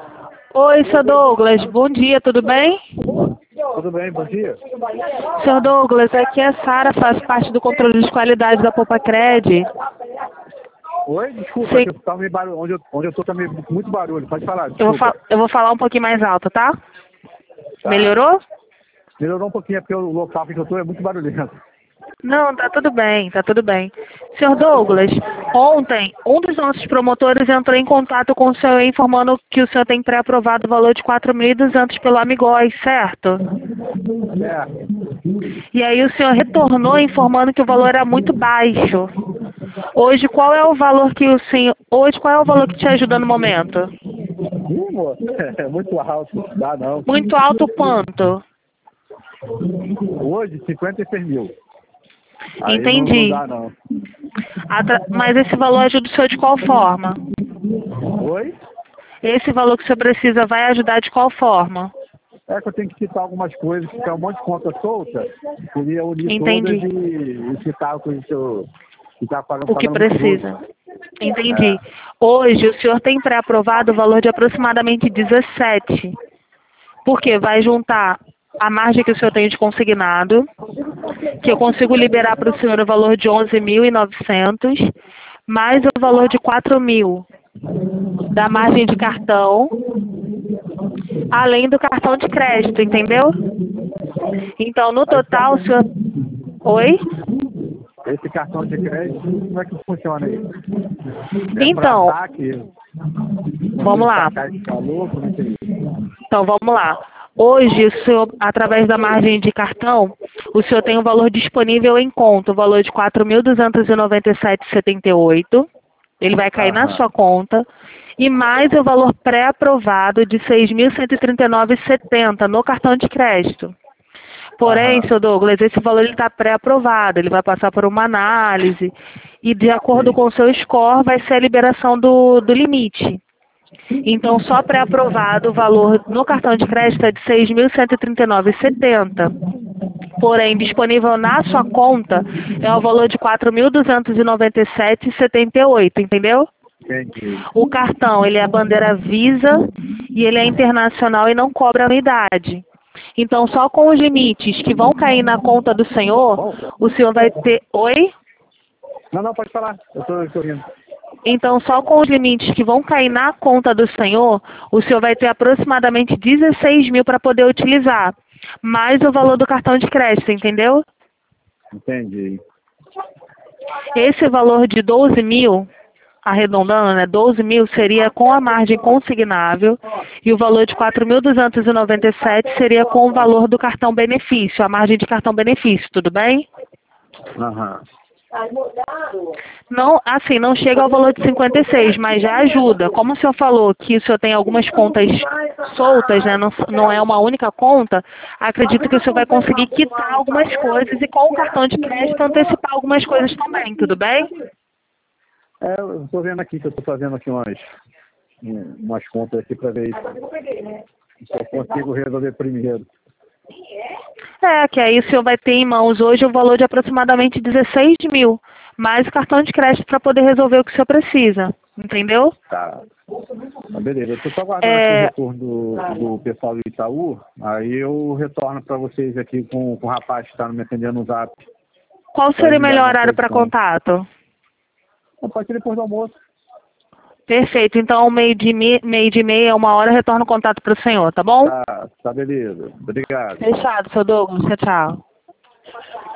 Oi, seu Douglas. Bom dia, tudo bem? Tudo bem, bom dia. Seu Douglas, aqui é a Sara, faço parte do controle de qualidade da Popacred. Oi, desculpa, Sim, que tá meio barulho. Onde eu tô tá meio, muito barulho. Pode falar, eu vou, desculpa. eu vou falar um pouquinho mais alto, tá? Tá. Melhorou? Melhorou um pouquinho, é porque o local que eu tô é muito barulhento. Não, tá tudo bem, tá tudo bem. Senhor Douglas, ontem um dos nossos promotores entrou em contato com o senhor informando que o senhor tem pré-aprovado o valor de 4.200 pelo Amigóis, certo? É. E aí o senhor retornou informando que o valor era muito baixo. Hoje qual é o valor que o senhor, hoje qual é o valor que te ajuda no momento? Moço, é muito alto. Dá não. Muito alto quanto? Hoje, 56 mil. Aí não Entendi. dá não. Mas esse valor ajuda o senhor de qual forma? Oi? Esse valor que o senhor precisa vai ajudar de qual forma? É que eu tenho que citar algumas coisas, que tem um monte de conta solta. Queria unir todas Entendi. e citar coisas que tá O que pagando muito juros. precisa. Entendi. É. Hoje o senhor tem pré-aprovado o valor de aproximadamente 17. Porque vai juntar a margem que o senhor tem de consignado, que eu consigo liberar para o senhor o valor de 11.900, mais o valor de 4.000 da margem de cartão, além do cartão de crédito, entendeu? Então, no Aí esse total, o cartão, senhor... Oi? esse cartão de crédito, como é que funciona aí? É para Então, ataque? Quando vamos ele lá. sacar esse valor, como é que é isso? Então, vamos lá. Hoje, o senhor, através da margem de cartão, o senhor tem um valor disponível em conta, o valor de 4.297,78. Ele vai cair na Aham. sua conta. E mais o valor pré-aprovado de 6.139,70 no cartão de crédito. Porém, Aham. seu Douglas, esse valor está pré-aprovado, ele vai passar por uma análise e de acordo Sim. com o seu score vai ser a liberação do limite. Então, só pré-aprovado o valor no cartão de crédito é de 6.139,70. Porém, disponível na sua conta é o valor de 4.297,78, entendeu? Entendi. O cartão, ele é a bandeira Visa e ele é internacional e não cobra anuidade. Então, só com os limites que vão cair na conta do senhor, Bom, o senhor vai ter... Oi? não, pode falar. Eu tô rindo. Então, só com os limites que vão cair na conta do senhor, o senhor vai ter aproximadamente 16.000 para poder utilizar, mais o valor do cartão de crédito, entendeu? Entendi. Esse valor de 12.000, arredondando, né, 12.000 seria com a margem consignável e o valor de 4.297 seria com o valor do cartão benefício, a margem de cartão benefício, tudo bem? Aham. Não, assim, não chega ao valor de 56, mas já ajuda. Como o senhor falou que o senhor tem algumas contas soltas, né? Não, não é uma única conta, acredito que o senhor vai conseguir quitar algumas coisas e com o cartão de crédito antecipar algumas coisas também, tudo bem? É, eu tô vendo aqui que eu tô fazendo aqui umas contas aqui para ver se eu consigo resolver primeiro. É, que aí o senhor vai ter em mãos hoje o valor de aproximadamente 16.000, mais o cartão de crédito para poder resolver o que o senhor precisa, entendeu? Tá. Tá, beleza. Eu tô só aguardando aqui o É, retorno do pessoal do Itaú. Aí eu retorno para vocês aqui com o rapaz que está me atendendo no Zap qual para seria o me dar melhor minhas horário para posições. contato? Pode ser depois do almoço. Perfeito. Então, meio de meia, é uma hora, eu retorno o contato para o senhor, tá bom? Tá beleza. Obrigado. Fechado, seu Douglas. Tchau, tchau.